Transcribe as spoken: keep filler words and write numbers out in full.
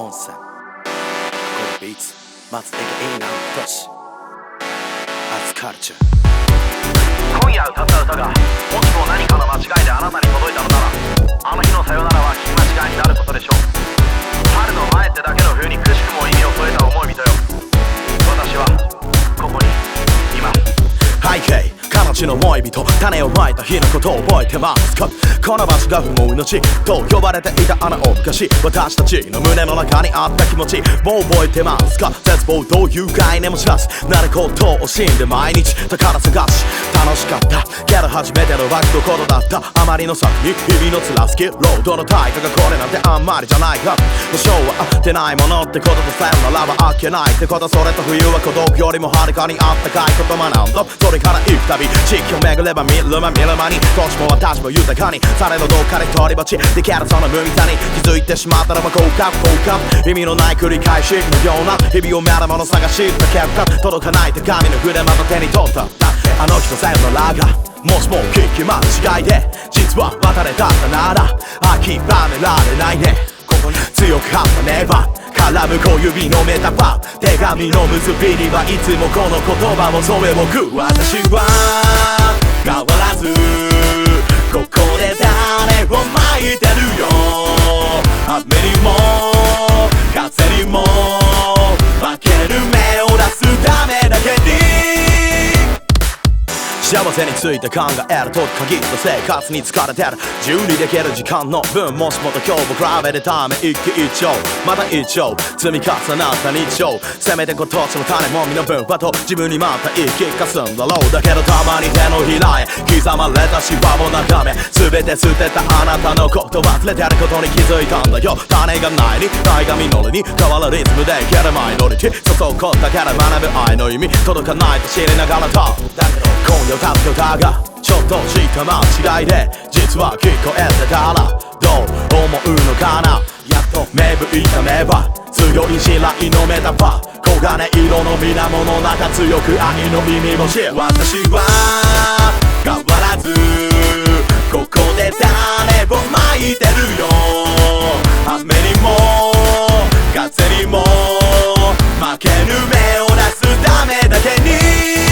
ンサーこのビーツ松手がいいな都市アズカルチャー。 今夜歌った歌がもしも何かの間違いであなたに届いたのなら、あの日のさよならは聞き間違いになることでしょう。春の前ってだけの風にくしくも意味を添えた思い人よ。私はここにいます。 背景彼女の思い人、種をまいた日のことを覚えてますか。この場所が不毛の地と呼ばれていたあの昔、私たちの胸の中にあった気持ちもう覚えてますか。絶望という概念も知らずなることを惜しんで毎日宝探し楽しかったけど初めてのバックどころだった。あまりの先に日々のつらすきロードの対価がこれなんてあんまりじゃないか。保証は合ってないものってこととさよならはあっけないってこと。それと冬は孤独よりもはるかにあったかいこと学んだ。それから行くたび地域を巡れば見る間見る間に土地も私も豊かにされどどっかで一人ぼっちできるその無意さに気づいてしまったらば降格降格意味のない繰り返しのような日々をめるもの探した結果届かない手紙の筆また手に取ったあの日のさよならがもしも聞き間違いで実は渡れたんだなら諦められないね。強く張ったネバー絡む小指のメタファー手紙の結びにはいつもこの言葉もそれ僕私は変わらずここで誰を巻いてるよ。雨にも風にも負ける目を出すためだけに幸せについて考えると限った生活に疲れてる自由にできる時間の分もしもと今日も比べるため一喜一憂また一丁積み重なった日常せめて今年の種もみの分はと自分にまた言い聞かすんだろう。だけどたまに手のひらへ刻まれた芝を眺め全て捨てたあなたのこと忘れてることに気づいたんだよ。種がないに愛が実るに変わるリズムでいけるマイノリティそそこだから学ぶ愛の意味届かないと知りながらと今夜歌って歌がちょっとした間違いで実は聞こえてたらどう思うのかな。やっと芽吹いた芽は強い地雷のメタファー黄金色の水面の中強く愛の耳を知る。私は変わらずここで種をまいてるよ。雨にも風にも負ける目を出すためだけに